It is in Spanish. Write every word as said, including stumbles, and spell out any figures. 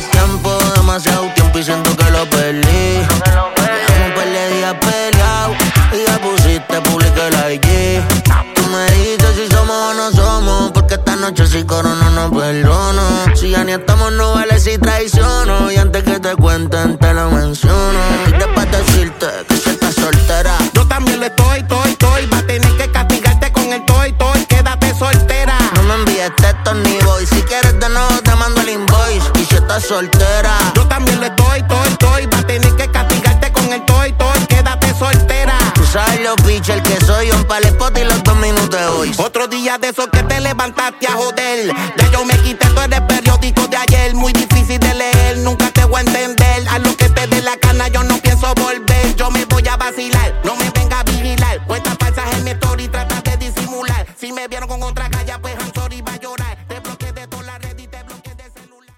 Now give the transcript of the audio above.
Tiempo, demasiado tiempo y siento que lo perdí. Llevamos un par de días peleados y ya pusiste público el I G. Tú me dices si somos o no somos, porque esta noche si corona no perdono. Si ya ni estamos no vale si traiciono, y antes que te cuenten te lo menciono. Y después decirte que si estás soltera. Yo también lo estoy, estoy, estoy. Va a tener que castigarte con el toy, toy. Quédate soltera. No me envíes textos ni voy. Si quieres de nuevo te mando el invoice. Y si estás soltera. Yo también lo estoy, estoy, estoy. Va a tener que castigarte con el toy, toy. Quédate soltera. Tú sabes lo pitcher que soy. Un pal spot y los dos minutos de hoy. Otro día de esos que te levantaste a joder. Ya yo me quité todo el periódico de ayer.